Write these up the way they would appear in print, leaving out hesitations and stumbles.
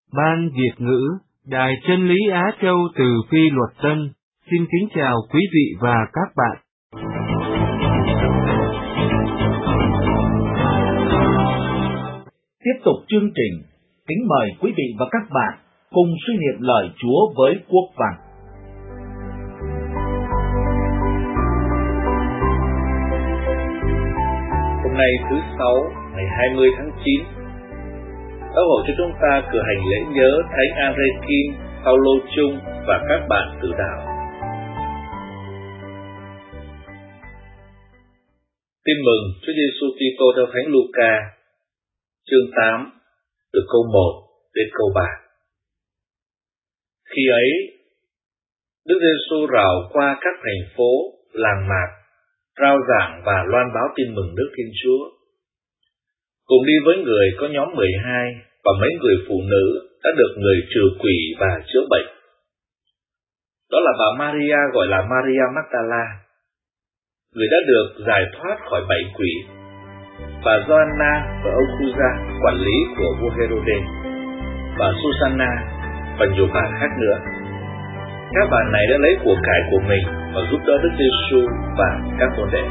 Ban Việt ngữ, Đài Chân lý Á Châu từ Phi Luật Tân, xin kính chào quý vị và các bạn. Tiếp tục chương trình, kính mời quý vị và các bạn cùng suy niệm lời Chúa với Quốc Văn. Hôm nay thứ Sáu, ngày 20 tháng 9, Giáo hội cho chúng ta cử hành lễ nhớ Thánh Andre Kim, Phaolô Chung và các bạn tử đạo. Tin mừng Chúa Giêsu Kitô theo Thánh Luca, chương 8, từ câu 1 đến câu 3. Khi ấy, Đức Giêsu rảo qua các thành phố, làng mạc, rao giảng và loan báo tin mừng nước Thiên Chúa. Cùng đi với người có nhóm 12 và mấy người phụ nữ đã được người trừ quỷ và chữa bệnh. Đó là bà Maria gọi là Maria Magdala, người đã được giải thoát khỏi 7 quỷ, bà Gioanna và ông Chuza, quản lý của vua Herode, bà Susanna và nhiều bà khác nữa. Các bà này đã lấy của cải của mình và giúp đỡ Đức Giêsu và các môn đệ.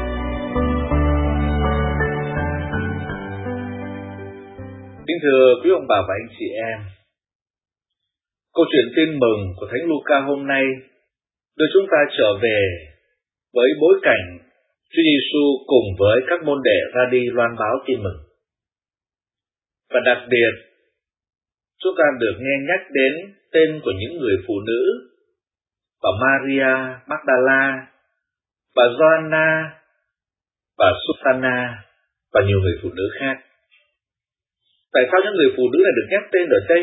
Kính thưa quý ông bà và anh chị em, câu chuyện tin mừng của Thánh Luca hôm nay đưa chúng ta trở về với bối cảnh Chúa Giêsu cùng với các môn đệ ra đi loan báo tin mừng. Và đặc biệt, chúng ta được nghe nhắc đến tên của những người phụ nữ, bà Maria Magdala, bà Gioanna, bà Susanna và nhiều người phụ nữ khác. Tại sao những người phụ nữ này được nhắc tên ở đây?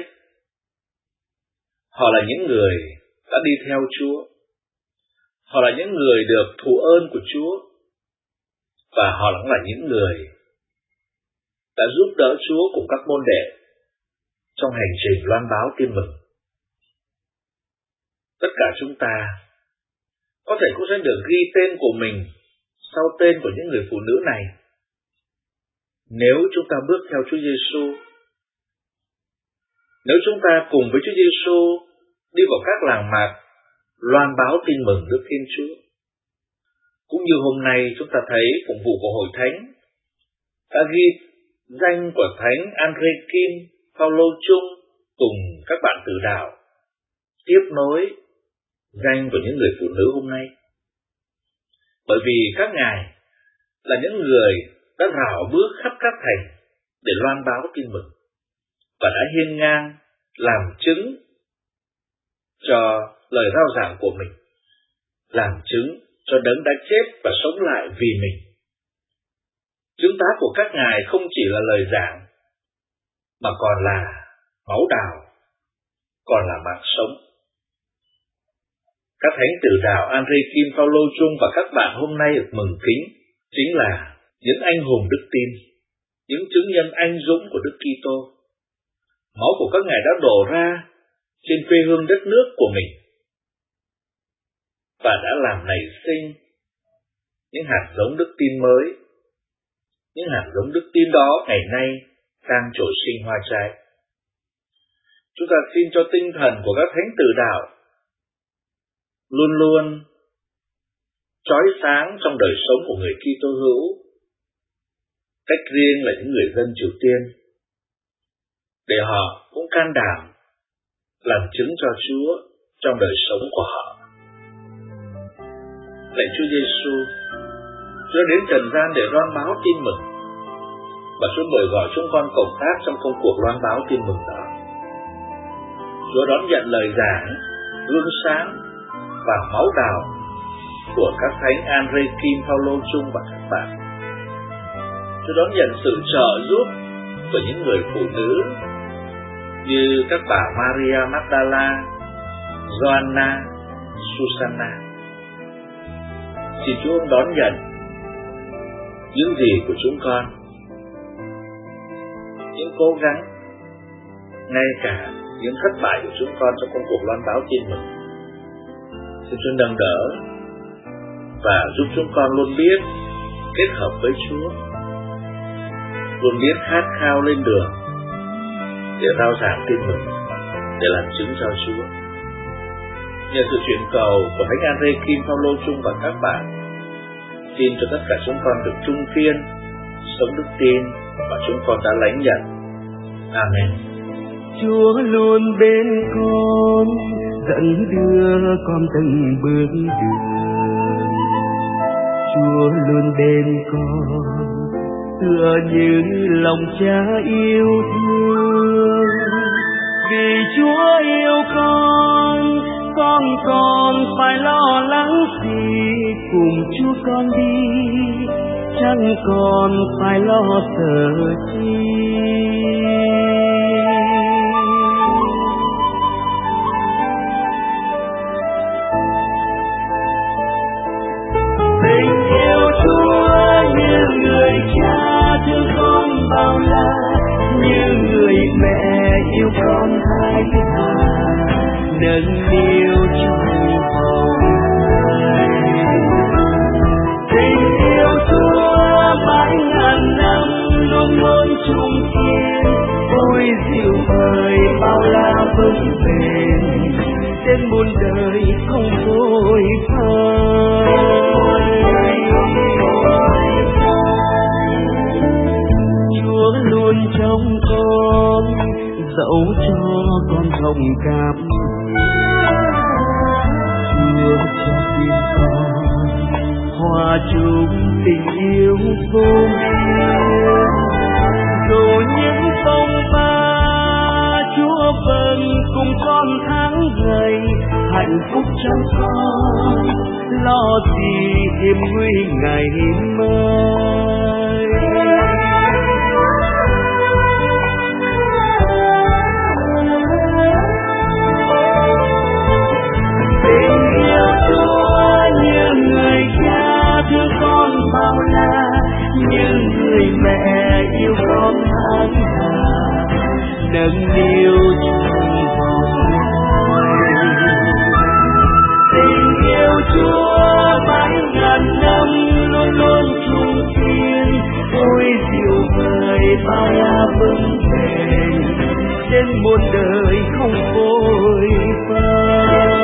Họ là những người đã đi theo Chúa. Họ là những người được thụ ơn của Chúa. Và họ cũng là những người đã giúp đỡ Chúa cùng các môn đệ trong hành trình loan báo tin mừng. Tất cả chúng ta có thể cũng sẽ được ghi tên của mình sau tên của những người phụ nữ này, nếu chúng ta bước theo Chúa Giêsu. Nếu chúng ta cùng với Chúa Giêsu đi vào các làng mạc loan báo tin mừng Đức Thiên Chúa. Cũng như hôm nay chúng ta thấy phụng vụ của Hội Thánh đã ghi danh của Thánh Andre Kim, Phaolô Chung cùng các bạn tử đạo tiếp nối danh của những người phụ nữ hôm nay. Bởi vì các ngài là những người đã rảo bước khắp các thành để loan báo tin mừng và đã hiên ngang làm chứng cho lời rao giảng của mình, làm chứng cho Đấng đã chết và sống lại vì mình. Chứng tá của các ngài không chỉ là lời giảng mà còn là máu đào, còn là mạng sống. Các thánh tử đạo Andre Kim, Phaolô Chung và các bạn hôm nay được mừng kính chính là những anh hùng đức tin, những chứng nhân anh dũng của Đức Kitô. Máu của các ngài đã đổ ra trên quê hương đất nước của mình và đã làm nảy sinh những hạt giống đức tin mới. Những hạt giống đức tin đó ngày nay đang trổ sinh hoa trái. Chúng ta xin cho tinh thần của các thánh tử đạo luôn luôn chói sáng trong đời sống của người Kitô hữu, cách riêng là những người dân Triều Tiên, để họ cũng can đảm làm chứng cho Chúa trong đời sống của họ. Lạy Chúa Giêsu, Chúa đến trần gian để loan báo tin mừng, và Chúa mời gọi chúng con cộng tác trong công cuộc loan báo tin mừng đó. Chúa đón nhận lời giảng, gương sáng và máu đào của các thánh Andre Kim, Phaolô Chung và các bạn. Chúa đón nhận sự trợ giúp của những người phụ nữ như các bà Maria Magdala, Gioanna, Susanna. Xin Chúa đón nhận những gì của chúng con, những cố gắng, ngay cả những thất bại của chúng con trong công cuộc loan báo tin mừng. Xin Chúa nâng đỡ và giúp chúng con luôn biết kết hợp với Chúa, luôn biết khát khao lên đường để rao giảng tin mừng để làm chứng cho Chúa. Nhờ sự chuyển cầu của Thánh Andre Kim Phaolô Trung và các bạn, xin cho tất cả chúng con được trung kiên, sống đức tin và chúng con đã lãnh nhận. Amen. Chúa luôn bên con, dẫn đưa con từng bước đường. Chúa luôn bên con, tựa như lòng Cha yêu thương. Vì Chúa yêu con còn phải lo lắng gì, cùng Chúa con đi, chẳng còn phải lo sợ chi. Tình yêu Chúa như người cha thương con bao la, như người mẹ yêu con hai hà, nâng niu trong vòng tay. Tình yêu Chúa mãi ngàn năm luôn luôn chung kiên, ôi dịu vời bao la vững bền, trên muôn đời không vội phai. Chúa luôn trong con, dẫu cho con thông cảm. Chúa cho tim con hòa chung tình yêu vô biên. Dù những phong ba, Chúa vẫn cùng con tháng ngày, hạnh phúc trong con, lo gì hiểm nguy ngày mai. Tình yêu Chúa như người cha thương con bao la, như người mẹ yêu con tháng hà, nâng niu trong vòng tay. Tình yêu Chúa mãi ngàn năm luôn luôn chung kiên, ôi dịu vời bao la vững bền, trên muôn đời không vội phai.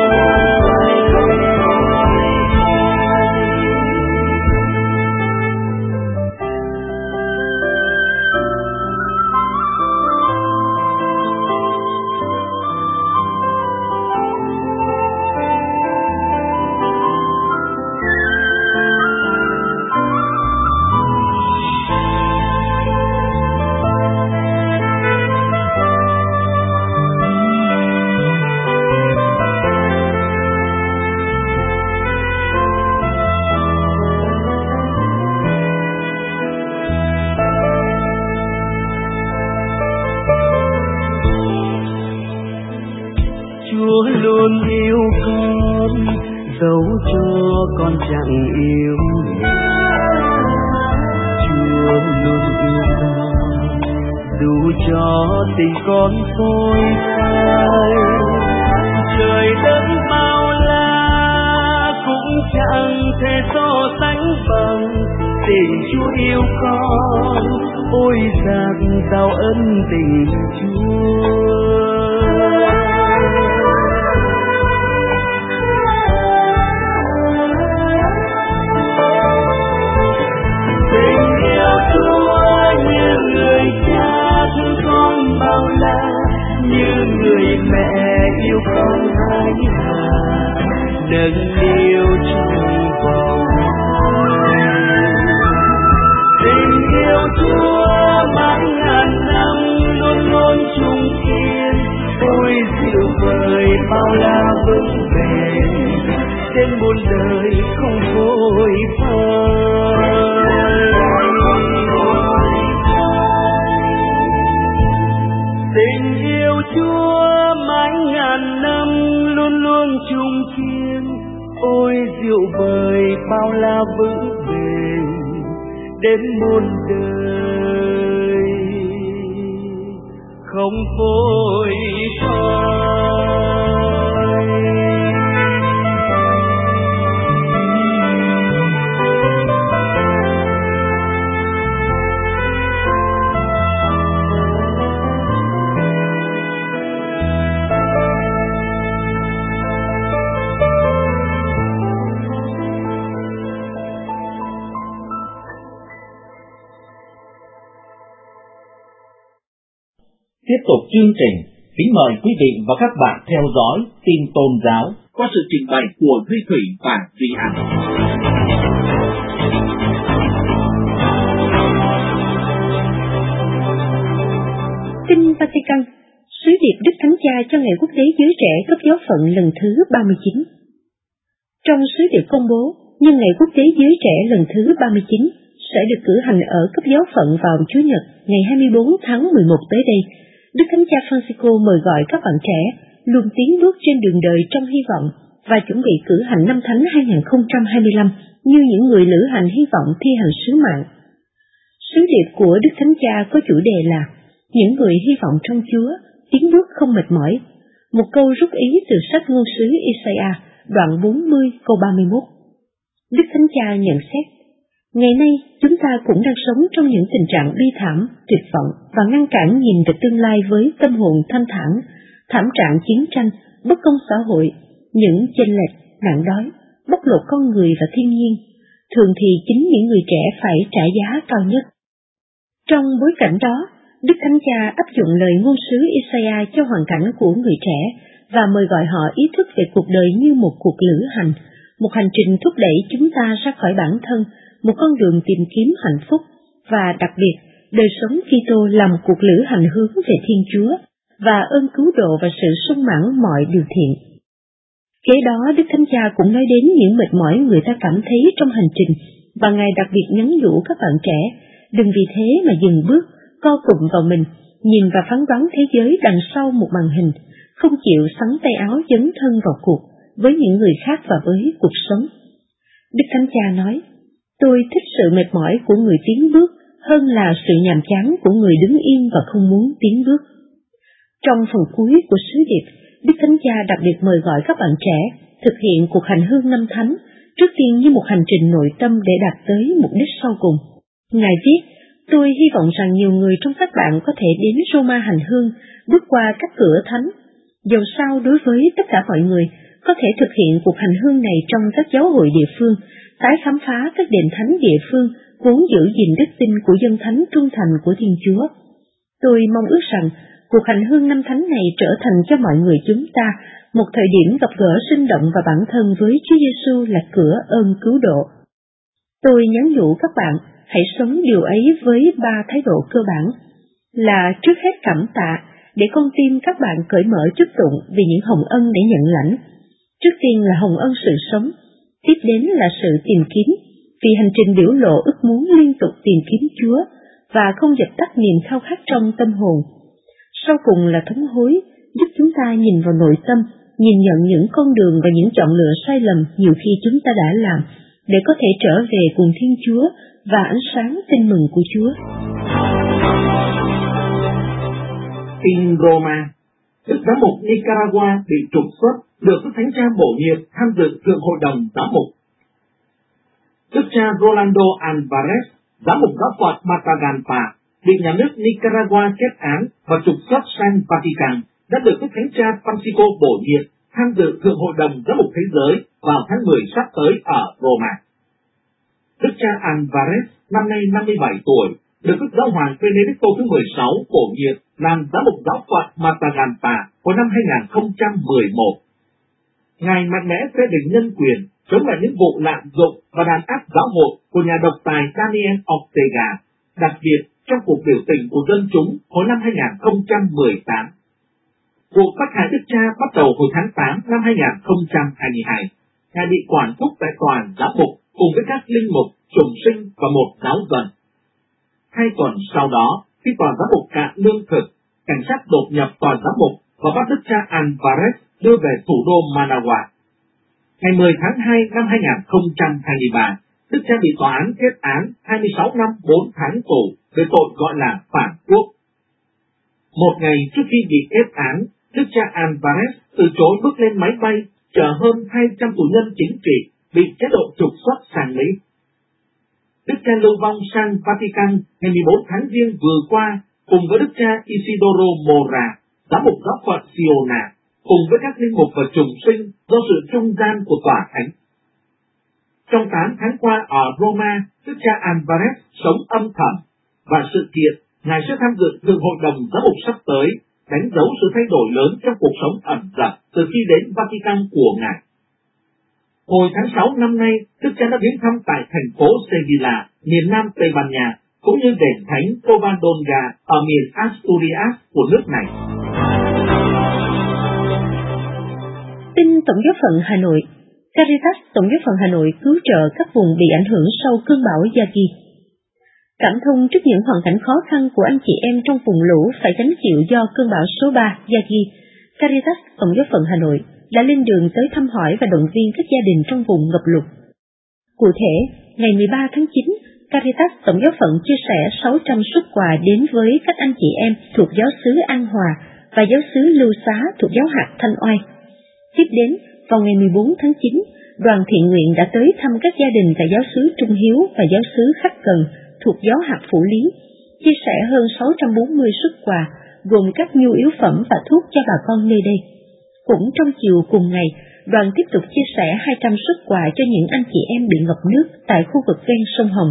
Chúa luôn yêu con, dẫu cho con chẳng yêu Ngài. Chúa luôn yêu con, dù cho tình con phôi phai. Trời đất bao la cũng chẳng thể so sánh bằng tình Chúa yêu con, ôi dạt dào ân tình Chúa. Bao la như người mẹ yêu con hai hà, nâng niu trong vòng tay. Tình yêu Chúa mãi ngàn năm luôn luôn chung kiên, ôi dịu vời bao la vững bền, trên muôn đời không vội phai. Tình yêu Chúa mãi ngàn năm luôn luôn chung kiên, ôi dịu vời bao la vững bền, đến muôn đời không vội phai. tiếp tục chương trình, kính mời quý vị và các bạn theo dõi tin tôn giáo qua sự trình bày của Duy Thủy và Duy An. Kinh Vatican, sứ điệp Đức Thánh Cha cho Ngày Quốc tế Giới Trẻ cấp giáo phận lần thứ 39. Trong sứ điệp công bố, nhân Ngày Quốc tế Giới Trẻ lần thứ 39 sẽ được cử hành ở cấp giáo phận vào Chủ nhật ngày 24 tháng 11 tới đây, Đức Thánh Cha Francisco mời gọi các bạn trẻ luôn tiến bước trên đường đời trong hy vọng và chuẩn bị cử hành năm Thánh 2025 như những người lữ hành hy vọng thi hành sứ mạng. Sứ điệp của Đức Thánh Cha có chủ đề là những người hy vọng trong Chúa, tiến bước không mệt mỏi, một câu rút ý từ sách ngôn sứ Isaiah, đoạn 40 câu 31. Đức Thánh Cha nhận xét, ngày nay chúng ta cũng đang sống trong những tình trạng bi thảm, tuyệt vọng và ngăn cản nhìn về tương lai với tâm hồn thanh thản, thảm trạng chiến tranh, bất công xã hội, những chênh lệch, nạn đói, bóc lột con người và thiên nhiên. Thường thì chính những người trẻ phải trả giá cao nhất. Trong bối cảnh đó, Đức Thánh Cha áp dụng lời ngôn sứ Isaiah cho hoàn cảnh của người trẻ và mời gọi họ ý thức về cuộc đời như một cuộc lữ hành, một hành trình thúc đẩy chúng ta ra khỏi bản thân, một con đường tìm kiếm hạnh phúc và đặc biệt, đời sống Kitô là một cuộc lữ hành hướng về Thiên Chúa và ơn cứu độ và sự sung mãn mọi điều thiện. Kế đó, Đức Thánh Cha cũng nói đến những mệt mỏi người ta cảm thấy trong hành trình và Ngài đặc biệt nhắn nhủ các bạn trẻ, đừng vì thế mà dừng bước, co cụm vào mình, nhìn và phán đoán thế giới đằng sau một màn hình, không chịu sắn tay áo dấn thân vào cuộc với những người khác và với cuộc sống. Đức Thánh Cha nói, tôi thích sự mệt mỏi của người tiến bước hơn là sự nhàm chán của người đứng yên và không muốn tiến bước. Trong phần cuối của sứ điệp, Đức Thánh Cha đặc biệt mời gọi các bạn trẻ thực hiện cuộc hành hương năm Thánh, trước tiên như một hành trình nội tâm để đạt tới mục đích sau cùng. Ngài viết, tôi hy vọng rằng nhiều người trong các bạn có thể đến Roma hành hương, bước qua các cửa thánh. Dầu sao đối với tất cả mọi người, có thể thực hiện cuộc hành hương này trong các giáo hội địa phương, tái khám phá các đền thánh địa phương, vốn giữ gìn đức tin của dân thánh trung thành của Thiên Chúa. Tôi mong ước rằng cuộc hành hương năm Thánh này trở thành cho mọi người chúng ta một thời điểm gặp gỡ sinh động và bản thân với Chúa Giêsu là cửa ơn cứu độ. Tôi nhắn nhủ các bạn hãy sống điều ấy với 3 thái độ cơ bản, là trước hết cảm tạ, để con tim các bạn cởi mở chúc tụng vì những hồng ân để nhận lãnh. Trước tiên là hồng ân sự sống, tiếp đến là sự tìm kiếm, vì hành trình biểu lộ ước muốn liên tục tìm kiếm Chúa và không dập tắt niềm khao khát trong tâm hồn. Sau cùng là thống hối, giúp chúng ta nhìn vào nội tâm, nhìn nhận những con đường và những chọn lựa sai lầm nhiều khi chúng ta đã làm, để có thể trở về cùng Thiên Chúa và ánh sáng tin mừng của Chúa. In Roma, Đức Giám mục Nicaragua bị trục xuất, được Đức Thánh Cha bổ nhiệm tham dự Thượng Hội đồng Giám mục. Đức cha Rolando Alvarez, Giám mục giáo phận Matagalpa, bị nhà nước Nicaragua kết án và trục xuất sang Vatican, đã được Đức Thánh Cha Francisco bổ nhiệm tham dự Thượng Hội đồng Giám mục Thế giới vào tháng 10 sắp tới ở Roma. Đức cha Alvarez, năm nay 57 tuổi, được Đức Giáo hoàng Benedicto thứ 16 bổ nhiệm làm Giám mục giáo phận Matagalpa vào năm 2011. Ngài mạnh mẽ phê bình nhân quyền, chống lại những vụ lạm dụng và đàn áp giáo hội của nhà độc tài Daniel Ortega, đặc biệt trong cuộc biểu tình của dân chúng hồi năm 2018. Cuộc bắt hại Đức cha bắt đầu hồi tháng 8 năm 2022. Ngài bị quản thúc tại tòa giám mục cùng với các linh mục, trùng sinh và một giáo dân. 2 tuần sau đó, khi tòa giám mục cạn lương thực, cảnh sát đột nhập tòa giám mục và bắt Đức cha Alvarez đưa về thủ đô Managua. Ngày 10 tháng 2 năm 2023, Đức cha bị tòa án kết án 26 năm 4 tháng tù về tội gọi là phản quốc. Một ngày trước khi bị kết án, Đức cha Alvarez từ chối bước lên máy bay chở hơn 200 tù nhân chính trị bị chế độ trục xuất sang Mỹ. Đức cha lưu vong sang Vatican ngày 14 tháng Giêng vừa qua cùng với Đức cha Isidoro Mora, giám mục giáo phận Siona, cùng với các linh mục và trùng sinh do sự trung gian của tòa thánh. Trong 8 tháng qua ở Roma, Đức cha Alvarez sống âm thầm và sự kiện Ngài sẽ tham dự Thượng Hội đồng Giám mục sắp tới đánh dấu sự thay đổi lớn trong cuộc sống ẩn dật từ khi đến Vatican của Ngài. Hồi tháng 6 năm nay, Đức Cha đã đến thăm tại thành phố Sevilla, miền nam Tây Ban Nha, cũng như đền thánh Covadonga ở miền Asturias của nước này. Tin Tổng giáo phận Hà Nội. Caritas Tổng giáo phận Hà Nội cứu trợ các vùng bị ảnh hưởng sau cơn bão Yagi. Cảm thông trước những hoàn cảnh khó khăn của anh chị em trong vùng lũ phải gánh chịu do cơn bão số 3 Yagi, Caritas Tổng giáo phận Hà Nội đã lên đường tới thăm hỏi và động viên các gia đình trong vùng ngập lụt. Cụ thể, ngày 13 tháng 9, Caritas Tổng giáo phận chia sẻ 600 suất quà đến với các anh chị em thuộc giáo xứ An Hòa và giáo xứ Lưu Xá thuộc giáo hạt Thanh Oai. Tiếp đến, vào ngày 14 tháng 9, đoàn thiện nguyện đã tới thăm các gia đình tại giáo xứ Trung Hiếu và giáo xứ Khắc Cần thuộc giáo hạt Phủ Lý, chia sẻ hơn 640 suất quà gồm các nhu yếu phẩm và thuốc cho bà con nơi đây. Cũng trong chiều cùng ngày, đoàn tiếp tục chia sẻ 200 suất quà cho những anh chị em bị ngập nước tại khu vực ven sông Hồng.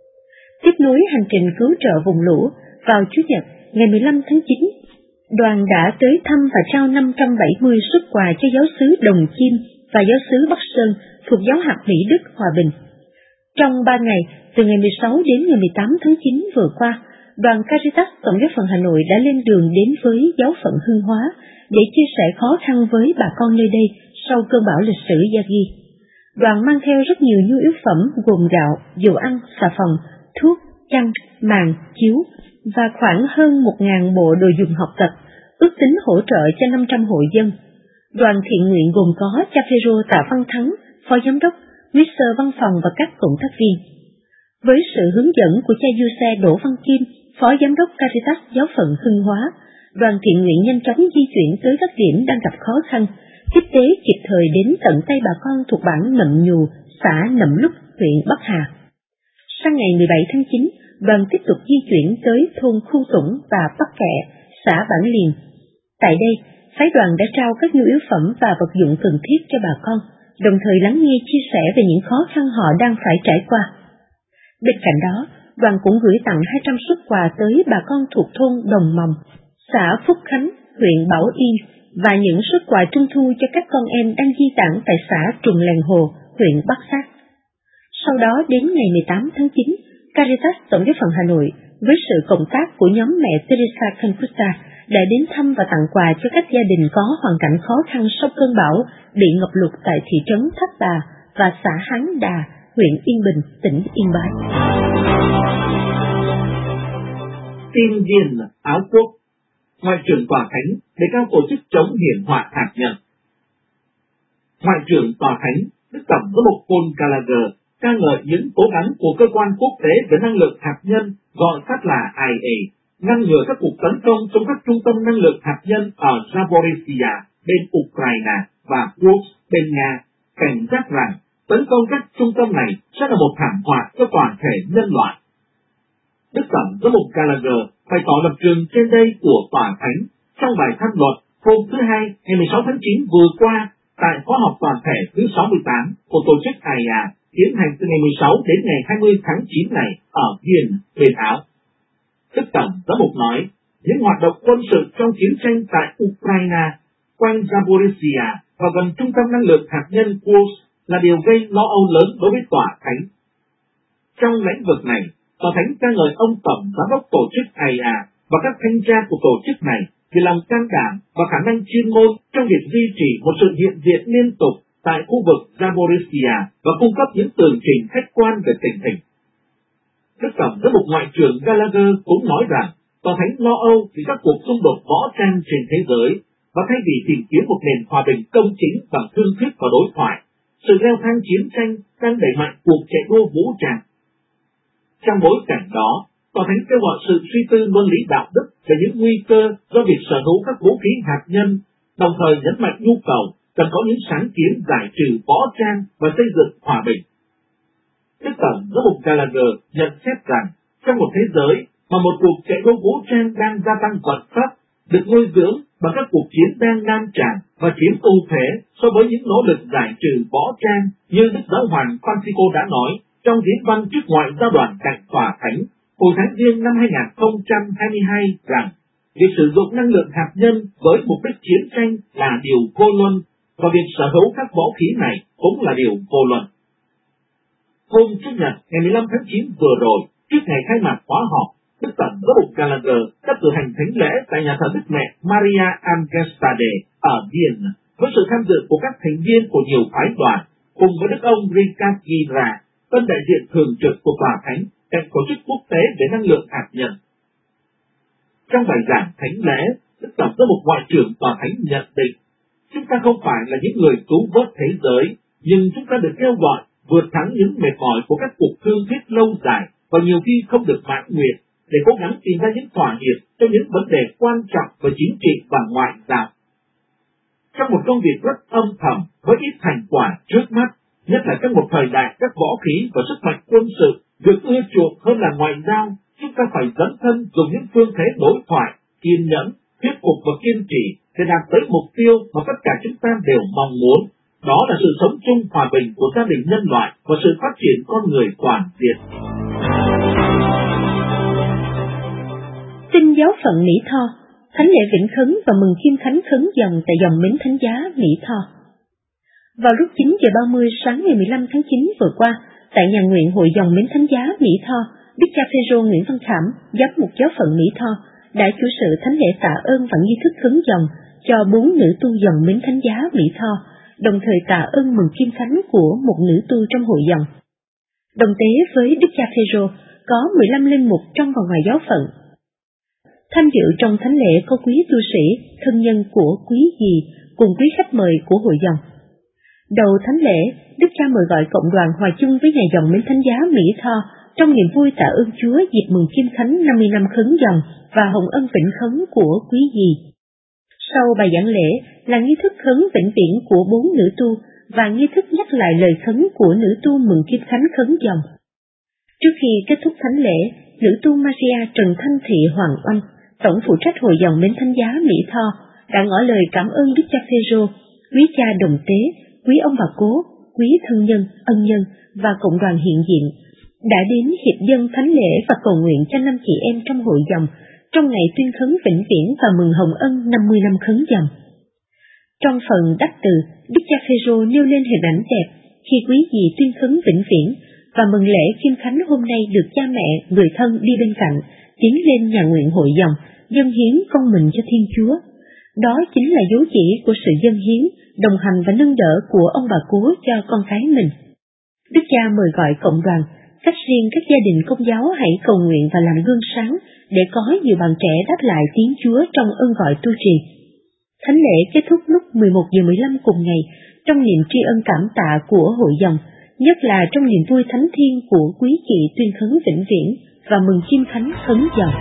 Tiếp nối hành trình cứu trợ vùng lũ, vào Chủ nhật ngày 15 tháng 9, đoàn đã tới thăm và trao 570 suất quà cho giáo xứ Đồng Chim và giáo xứ Bắc Sơn thuộc giáo hạt Mỹ Đức Hòa Bình. Trong 3 ngày, từ ngày 16 đến ngày 18 tháng 9 vừa qua, đoàn Caritas Tổng giáo phận Hà Nội đã lên đường đến với giáo phận Hưng Hóa để chia sẻ khó khăn với bà con nơi đây sau cơn bão lịch sử Yagi. Đoàn mang theo rất nhiều nhu yếu phẩm gồm gạo, dầu ăn, xà phòng, thuốc, chăn, màn, chiếu và khoảng hơn 1.000 bộ đồ dùng học tập, ước tính hỗ trợ cho 500 hộ dân. Đoàn thiện nguyện gồm có cha Phêrô Tạ Văn Thắng, phó giám đốc, Mr. văn phòng và các cộng tác viên. Với sự hướng dẫn của cha Giuse Đỗ Văn Kim, phó giám đốc Caritas giáo phận Hưng Hóa, đoàn thiện nguyện nhanh chóng di chuyển tới các điểm đang gặp khó khăn, tiếp tế kịp thời đến tận tay bà con thuộc bản Nậm Nhù, xã Nậm Lúc, huyện Bắc Hà. Sang ngày 17 tháng 9, đoàn tiếp tục di chuyển tới thôn Khu Tủng và Bắc Kẹ, xã Bản Liền. Tại đây, phái đoàn đã trao các nhu yếu phẩm và vật dụng cần thiết cho bà con, đồng thời lắng nghe chia sẻ về những khó khăn họ đang phải trải qua. Bên cạnh đó, đoàn cũng gửi tặng 200 suất quà tới bà con thuộc thôn Đồng Mòng, xã Phúc Khánh, huyện Bảo Yên và những suất quà trung thu cho các con em đang di tản tại xã Trùng Lèn Hồ, huyện Bắc Sát. Sau đó đến ngày 18 tháng 9, Caritas Tổng giáo phận Hà Nội với sự cộng tác của nhóm mẹ Teresa Calcutta đã đến thăm và tặng quà cho các gia đình có hoàn cảnh khó khăn sau cơn bão bị ngập lụt tại thị trấn Thác Bà và xã Hán Đà, huyện Yên Bình, tỉnh Yên Bái. Tin Viên Áo Quốc. Ngoại trưởng Tòa Thánh đề cao tổ chức chống hiểm họa hạt nhân. Ngoại trưởng Tòa Thánh Đức Tổng giám mục Paul Gallagher ca ngợi những cố gắng của cơ quan quốc tế về năng lượng hạt nhân gọi tắt là IAEA ngăn ngừa các cuộc tấn công trong các trung tâm năng lượng hạt nhân ở Zaporizhzhia bên Ukraine và Kursk bên Nga, cảnh giác rằng tấn công các trung tâm này sẽ là một thảm họa cho toàn thể nhân loại. Đức Tổng giám mục Gallagher bày tỏ lập trường trên đây của Tòa Thánh trong bài tham luận hôm thứ Hai ngày 16 tháng 9 vừa qua tại khóa họp toàn thể thứ 68 của tổ chức IAEA tiến hành từ ngày 16 đến ngày 20 tháng 9 này ở Viên, Huyền Áo. Đức Tổng giám mục nói, những hoạt động quân sự trong chiến tranh tại Ukraine, quanh Zaporizhzhia và gần trung tâm năng lượng hạt nhân Kursk là điều gây lo âu lớn đối với Tòa Thánh. Trong lĩnh vực này, Tòa Thánh ca ngợi ông Tổng giám đốc tổ chức IAEA và các thanh tra của tổ chức này vì lòng can đảm và khả năng chuyên môn trong việc duy trì một sự hiện diện liên tục tại khu vực Zaporizhzhia và cung cấp những tường trình khách quan về tình hình. Đức Tổng giám mục Ngoại trưởng Gallagher cũng nói rằng Tòa Thánh lo âu vì các cuộc xung đột võ trang trên thế giới và thay vì tìm kiếm một nền hòa bình công chính bằng thương thuyết và đối thoại, sự leo thang chiến tranh đang đẩy mạnh cuộc chạy đua vũ trang. Trong bối cảnh đó, Tòa Thánh kêu gọi sự suy tư luân lý đạo đức về những nguy cơ do việc sở hữu các vũ khí hạt nhân, đồng thời nhấn mạnh nhu cầu cần có những sáng kiến giải trừ võ trang và xây dựng hòa bình. Đức Tổng giám mục Gallagher nhận xét rằng trong một thế giới mà một cuộc chạy đua vũ trang đang gia tăng vận tốc, được nuôi dưỡng bằng các cuộc chiến đang lan tràn và chiếm ưu thế so với những nỗ lực giải trừ võ trang như Đức Giáo hoàng Francisco đã nói trong diễn văn trước ngoại giao đoàn cạnh Tòa Thánh hồi tháng Giêng năm 2022 rằng việc sử dụng năng lượng hạt nhân với mục đích chiến tranh là điều vô luân, và việc sở hữu các võ khí này cũng là điều vô luân. Hôm Chủ nhật ngày 15 tháng 9 vừa rồi, trước ngày khai mạc khóa họp, Đức Tổng Giám mục Gallagher đã cử hành thánh lễ tại nhà thờ Đức Mẹ Maria Angestade ở Vienna với sự tham dự của các thành viên của nhiều phái đoàn, cùng với Đức ông Ricard Gira, tân đại diện thường trực của Tòa Thánh tại Tổ chức Quốc tế về Năng lượng Hạt nhân. Trong bài giảng thánh lễ, Đức Tổng Giám mục Ngoại trưởng Tòa Thánh nhận định, chúng ta không phải là những người cứu vớt thế giới, nhưng chúng ta được kêu gọi vượt thắng những mệt mỏi của các cuộc thương thuyết lâu dài và nhiều khi không được mãn nguyện, để cố gắng tìm ra những thỏa hiệp cho những vấn đề quan trọng về chính trị và ngoại giao. Trong một công việc rất âm thầm với ít thành quả trước mắt, nhất là trong một thời đại các võ khí và sức mạnh quân sự được ưa chuộng hơn là ngoại giao, chúng ta phải dấn thân dùng những phương thế đối thoại, kiên nhẫn, thuyết phục và kiên trì để đạt tới mục tiêu mà tất cả chúng ta đều mong muốn. Đó là sự sống chung hòa bình của gia đình nhân loại và sự phát triển con người toàn diện. Tin giáo phận Mỹ Tho, thánh lễ vĩnh khấn và mừng Kim Thánh khấn dòng tại dòng Mến Thánh Giá Mỹ Tho. Vào lúc 9 giờ 30 sáng ngày 15 tháng 9 vừa qua, tại nhà nguyện hội dòng Mến Thánh Giá Mỹ Tho, Đức cha Phêrô Nguyễn Văn Khảm, giám mục giáo phận Mỹ Tho, đã chủ sự thánh lễ tạ ơn và nghi thức khấn dòng cho 4 nữ tu dòng Mến Thánh Giá Mỹ Tho, đồng thời tạ ơn mừng Kim Thánh của một nữ tu trong hội dòng. Đồng tế với Đức cha Phêrô có 15 linh mục trong và ngoài giáo phận. Tham dự trong thánh lễ có quý tu sĩ, thân nhân của quý dì cùng quý khách mời của hội dòng. Đầu thánh lễ, Đức cha mời gọi cộng đoàn hòa chung với nhà dòng Mến Thánh Giá Mỹ Tho trong niềm vui tạ ơn Chúa dịp mừng Kim Thánh 50 năm khấn dòng và hồng ân vĩnh khấn của quý dì. Sau bài giảng lễ là nghi thức khấn vĩnh viễn của 4 nữ tu và nghi thức nhắc lại lời khấn của nữ tu mừng Kim Thánh khấn dòng. Trước khi kết thúc thánh lễ, nữ tu Maria Trần Thanh Thị Hoàng Oanh, tổng phụ trách hội dòng Mến Thánh Giá Mỹ Tho, đã ngỏ lời cảm ơn Đức cha Phêrô, quý cha đồng tế, quý ông bà cố, quý thân nhân, ân nhân và cộng đoàn hiện diện đã đến hiệp dâng thánh lễ và cầu nguyện cho 5 chị em trong hội dòng trong ngày tuyên khấn vĩnh viễn và mừng hồng ân 50 năm khấn dòng. Trong phần đắc từ, Đức cha Phêrô nêu lên hình ảnh đẹp khi quý dì tuyên khấn vĩnh viễn và mừng lễ Kim Thánh hôm nay được cha mẹ, người thân đi bên cạnh, tiến lên nhà nguyện hội dòng, dâng hiến con mình cho Thiên Chúa. Đó chính là dấu chỉ của sự dâng hiến, đồng hành và nâng đỡ của ông bà cố cho con cái mình. Đức cha mời gọi cộng đoàn, cách riêng các gia đình Công giáo hãy cầu nguyện và làm gương sáng để có nhiều bạn trẻ đáp lại tiếng Chúa trong ơn gọi tu trì. Thánh lễ kết thúc lúc 11 giờ 15 cùng ngày trong niềm tri ân cảm tạ của hội dòng, nhất là trong niềm vui thánh thiêng của quý chị tuyên khấn vĩnh viễn và mừng Kim Thánh khấn dòng.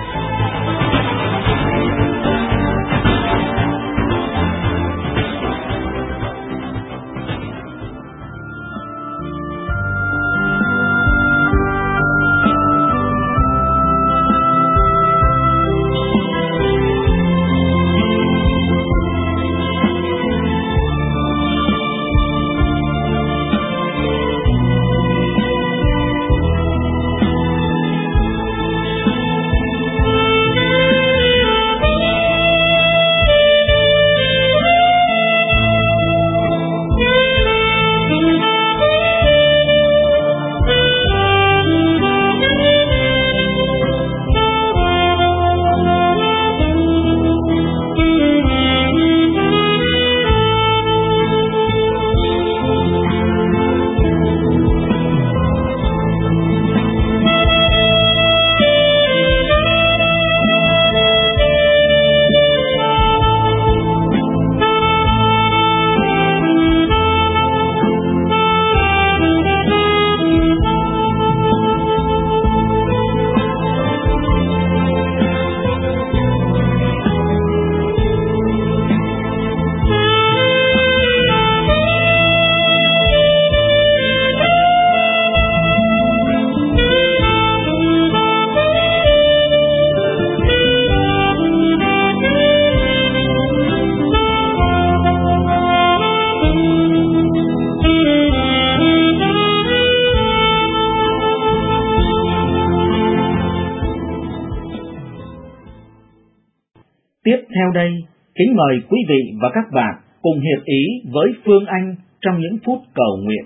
theo đây, kính mời quý vị và các bạn cùng hiệp ý với Phương Anh trong những phút cầu nguyện.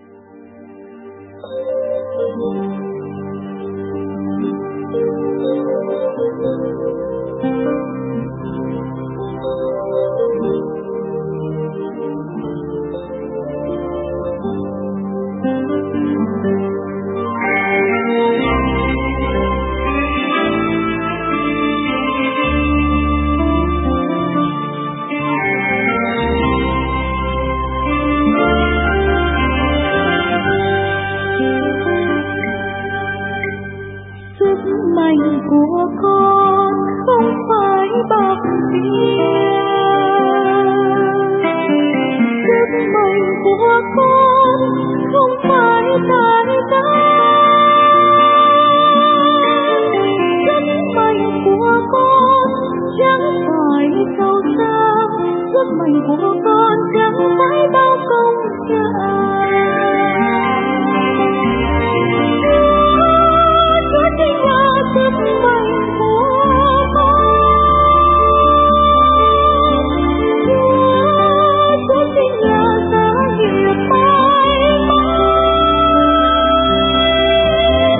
Của con không phải bằng tiền, sức mạnh của con không phải tài năng, sức mạnh của con chẳng phải giàu sang, sức mạnh của con chẳng phải bao công Chúa chính là sức mạnh của con, Chúa chính là giá nghiệp mãi mãi,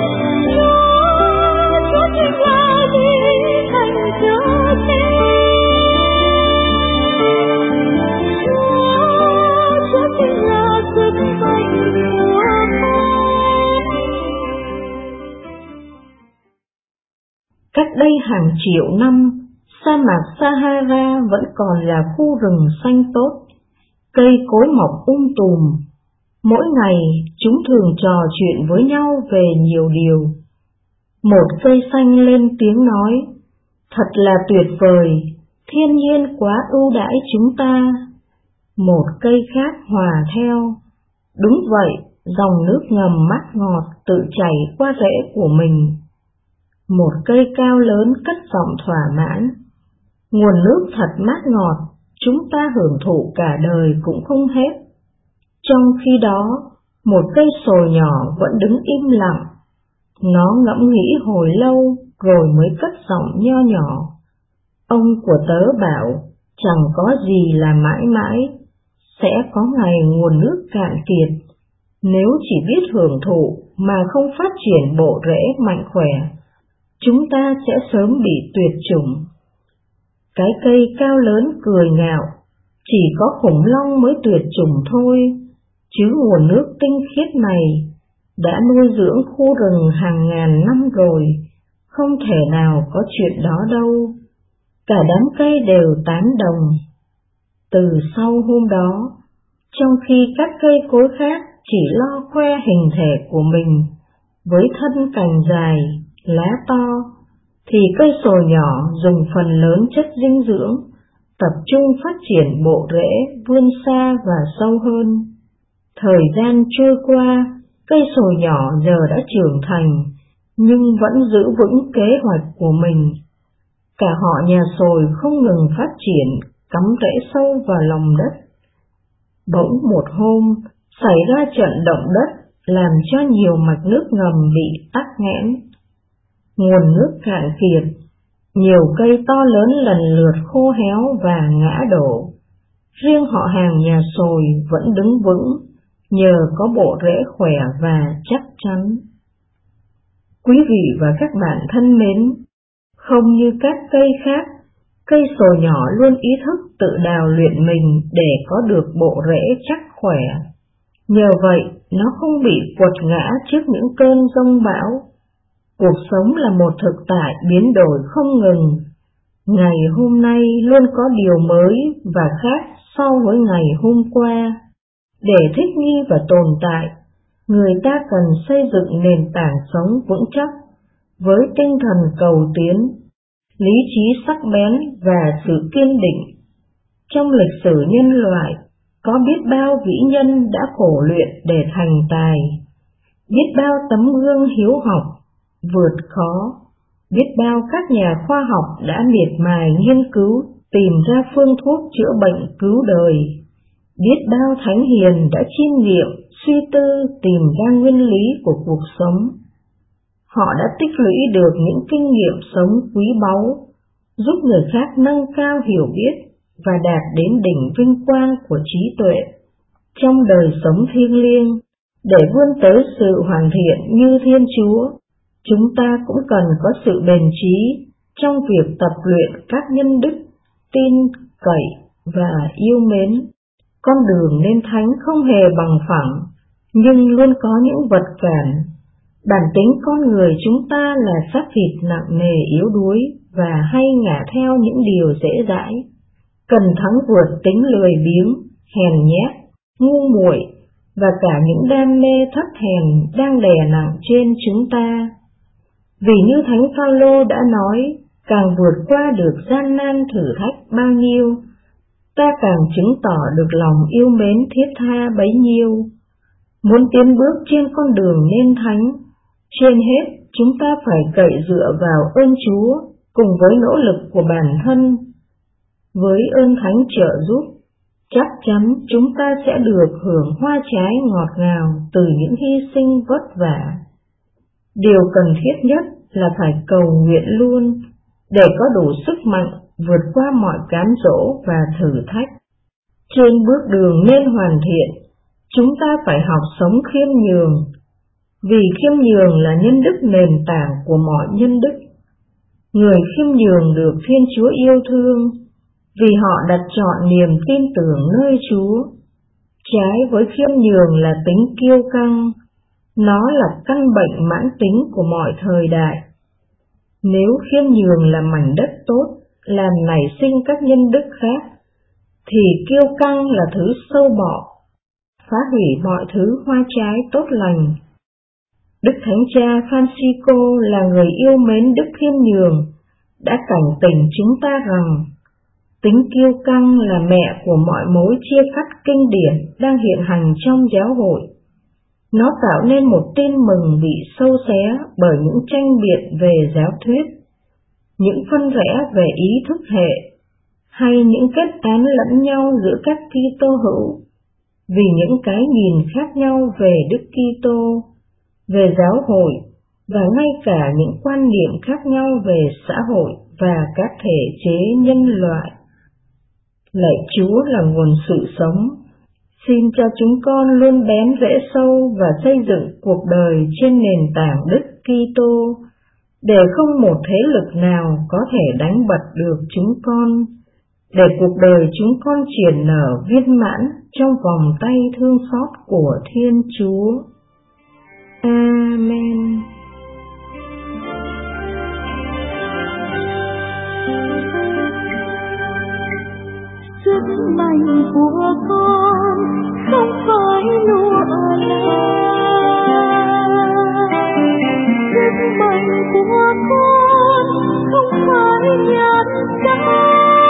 Chúa chính là đi thành chữa cháy, Chúa chính là sức mạnh của con. Cách đây hàng triệu năm, sa mạc Sahara vẫn còn là khu rừng xanh tốt, cây cối mọc tùm. Mỗi ngày, chúng thường trò chuyện với nhau về nhiều điều. Một cây xanh lên tiếng nói, thật là tuyệt vời, thiên nhiên quá ưu đãi chúng ta. Một cây khác hòa theo, đúng vậy, dòng nước ngầm mát ngọt tự chảy qua rễ của mình. Một cây cao lớn cất giọng thỏa mãn, nguồn nước thật mát ngọt, chúng ta hưởng thụ cả đời cũng không hết. Trong khi đó, một cây sồi nhỏ vẫn đứng im lặng, nó ngẫm nghĩ hồi lâu rồi mới cất giọng nho nhỏ. Ông của tớ bảo, chẳng có gì là mãi mãi, sẽ có ngày nguồn nước cạn kiệt. Nếu chỉ biết hưởng thụ mà không phát triển bộ rễ mạnh khỏe, chúng ta sẽ sớm bị tuyệt chủng. Cái cây cao lớn cười ngạo, chỉ có khủng long mới tuyệt chủng thôi, chứ nguồn nước tinh khiết này đã nuôi dưỡng khu rừng hàng ngàn năm rồi, không thể nào có chuyện đó đâu. Cả đám cây đều tán đồng. Từ sau hôm đó, trong khi các cây cối khác chỉ lo khoe hình thể của mình với thân cành dài, lá to, thì cây sồi nhỏ dùng phần lớn chất dinh dưỡng, tập trung phát triển bộ rễ vươn xa và sâu hơn. Thời gian trôi qua, cây sồi nhỏ giờ đã trưởng thành, nhưng vẫn giữ vững kế hoạch của mình. Cả họ nhà sồi không ngừng phát triển, cắm rễ sâu vào lòng đất. Bỗng một hôm, xảy ra trận động đất làm cho nhiều mạch nước ngầm bị tắc nghẽn. Nguồn nước cạn kiệt, nhiều cây to lớn lần lượt khô héo và ngã đổ. Riêng họ hàng nhà sồi vẫn đứng vững, nhờ có bộ rễ khỏe và chắc chắn. Quý vị và các bạn thân mến, không như các cây khác, cây sồi nhỏ luôn ý thức tự đào luyện mình để có được bộ rễ chắc khỏe. Nhờ vậy, nó không bị quật ngã trước những cơn giông bão. Cuộc sống là một thực tại biến đổi không ngừng. Ngày hôm nay luôn có điều mới và khác so với ngày hôm qua. Để thích nghi và tồn tại, người ta cần xây dựng nền tảng sống vững chắc, với tinh thần cầu tiến, lý trí sắc bén và sự kiên định. Trong lịch sử nhân loại, có biết bao vĩ nhân đã khổ luyện để thành tài, biết bao tấm gương hiếu học, vượt khó, biết bao các nhà khoa học đã miệt mài nghiên cứu, tìm ra phương thuốc chữa bệnh cứu đời, biết bao thánh hiền đã chiêm nghiệm, suy tư tìm ra nguyên lý của cuộc sống. Họ đã tích lũy được những kinh nghiệm sống quý báu, giúp người khác nâng cao hiểu biết và đạt đến đỉnh vinh quang của trí tuệ trong đời sống thiêng liêng. Để vươn tới sự hoàn thiện như Thiên Chúa, chúng ta cũng cần có sự bền trí trong việc tập luyện các nhân đức tin cậy và yêu mến. Con đường nên thánh không hề bằng phẳng, nhưng luôn có những vật cản. Bản tính con người chúng ta là xác thịt nặng nề yếu đuối và hay ngả theo những điều dễ dãi. Cần thắng vượt tính lười biếng, hèn nhát, ngu muội và cả những đam mê thấp hèn đang đè nặng trên chúng ta. Vì như Thánh Phaolô đã nói, càng vượt qua được gian nan thử thách bao nhiêu, ta càng chứng tỏ được lòng yêu mến thiết tha bấy nhiêu. Muốn tiến bước trên con đường nên thánh, trên hết chúng ta phải cậy dựa vào ơn Chúa cùng với nỗ lực của bản thân. Với ơn thánh trợ giúp, chắc chắn chúng ta sẽ được hưởng hoa trái ngọt ngào từ những hy sinh vất vả. Điều cần thiết nhất là phải cầu nguyện luôn để có đủ sức mạnh vượt qua mọi cám dỗ và thử thách. Trên bước đường nên hoàn thiện, chúng ta phải học sống khiêm nhường, vì khiêm nhường là nhân đức nền tảng của mọi nhân đức. Người khiêm nhường được Thiên Chúa yêu thương, vì họ đặt trọn niềm tin tưởng nơi Chúa. Trái với khiêm nhường là tính kiêu căng, nó là căn bệnh mãn tính của mọi thời đại. Nếu khiêm nhường là mảnh đất tốt, làm nảy sinh các nhân đức khác, thì kiêu căng là thứ sâu bọ, phá hủy mọi thứ hoa trái tốt lành. Đức Thánh Cha Francisco là người yêu mến đức khiêm nhường, đã cảnh tỉnh chúng ta rằng tính kiêu căng là mẹ của mọi mối chia cắt kinh điển đang hiện hành trong giáo hội. Nó tạo nên một tin mừng bị xâu xé bởi những tranh biện về giáo thuyết, những phân rẽ về ý thức hệ, hay những kết án lẫn nhau giữa các Kitô hữu, vì những cái nhìn khác nhau về Đức Kitô, về giáo hội, và ngay cả những quan niệm khác nhau về xã hội và các thể chế nhân loại. Lạy Chúa là nguồn sự sống, xin cho chúng con luôn bén rễ sâu và xây dựng cuộc đời trên nền tảng Đức Kitô, để không một thế lực nào có thể đánh bật được chúng con, để cuộc đời chúng con triển nở viên mãn trong vòng tay thương xót của Thiên Chúa. Amen. Sức mạnh của con không phải lụa là, sức mạnh của con không phải nhát gan,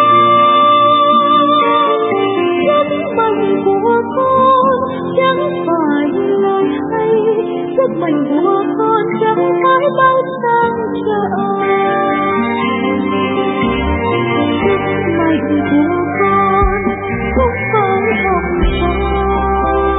sức mạnh của con chẳng phải lời hay, sức mạnh của con chẳng phải bao sang trọng, sức mạnh của con không phải học trò,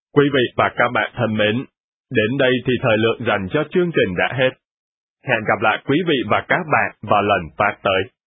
Quý vị và các bạn thân mến, đến đây thì thời lượng dành cho chương trình đã hết. Hẹn gặp lại quý vị và các bạn vào lần phát tới.